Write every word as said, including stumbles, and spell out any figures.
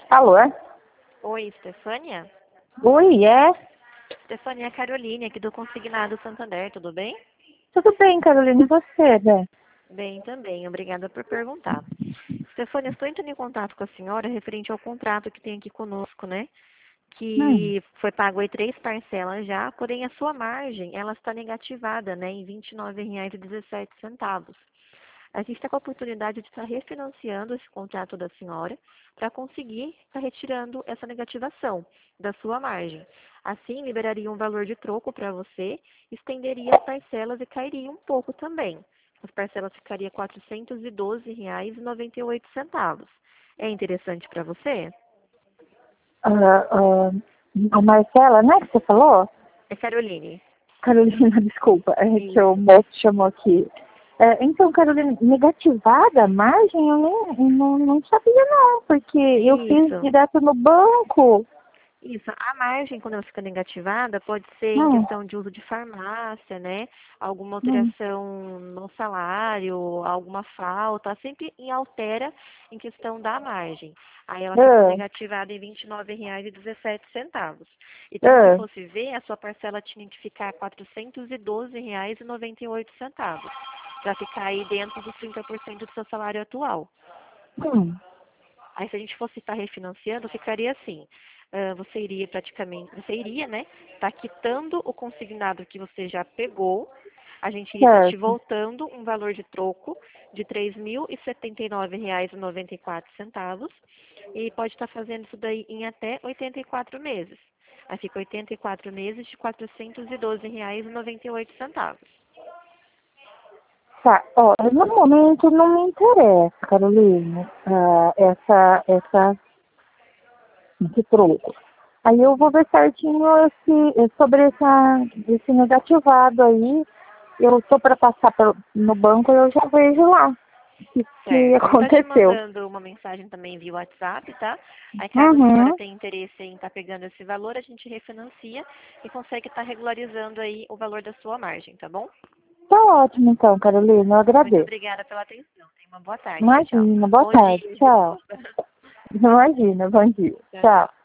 Alô? Oi, Stefânia? Oi, é? Stefânia, é a Caroline aqui do Consignado Santander, tudo bem? Tudo bem, Carolina, e você, né? Bem também, obrigada por perguntar. Stefânia, estou entrando em contato com a senhora referente ao contrato que tem aqui conosco, né? Hum. Que foi pago aí três parcelas já, porém a sua margem, ela está negativada, né, em vinte e nove reais e dezessete centavos. A gente está com a oportunidade de estar refinanciando esse contrato da senhora para conseguir estar retirando essa negativação da sua margem. Assim, liberaria um valor de troco para você, estenderia as parcelas e cairia um pouco também. As parcelas ficariam R quatrocentos e doze reais e noventa e oito centavos. É interessante para você? Ah, ah, a Marcela, né, que você falou? É Caroline. Carolina, desculpa, é que o Isso. moço chamou aqui. É, então, Carolina, negativada a margem, eu, nem, eu não, não sabia não, porque eu fiz Isso. direto no banco. Isso, a margem, quando ela fica negativada, pode ser em Hum, questão de uso de farmácia, né? Alguma hum, alteração no salário, alguma falta, sempre em altera em questão da margem. Aí ela ficou ah, negativada em vinte e nove reais e dezessete centavos. Então, se ah, fosse ver, a sua parcela tinha que ficar R quatrocentos e doze reais e noventa e oito centavos, para ficar aí dentro dos trinta por cento do seu salário atual. hum, Aí se a gente fosse estar refinanciando, ficaria assim. Ah, você iria praticamente, você iria, né? Tá quitando o consignado que você já pegou. A gente iria estar te certo. voltando um valor de troco de três mil e setenta e nove reais e noventa e quatro centavos. E pode estar fazendo isso daí em até oitenta e quatro meses. Aí fica oitenta e quatro meses de quatrocentos e doze reais e noventa e oito centavos. Tá, ó, no momento não me interessa, Carolina, ah, essa, essa de troco. Aí eu vou ver certinho esse, sobre essa, esse negativado aí. Eu tô para passar pelo, no banco e eu já vejo lá o que, que Certo. Eu vou estar te aconteceu. mandando uma mensagem também via WhatsApp, tá? Aí caso a senhora Uhum. tenha interesse em estar pegando esse valor, a gente refinancia e consegue estar regularizando aí o valor da sua margem, tá bom? Tá ótimo então, Carolina, eu Muito agradeço. obrigada pela atenção. Tenha uma boa tarde. Tchau, tchau. Imagina, boa Bom tarde, dia, tchau. desculpa. Imagina, bom dia, Tchau, tchau. tchau.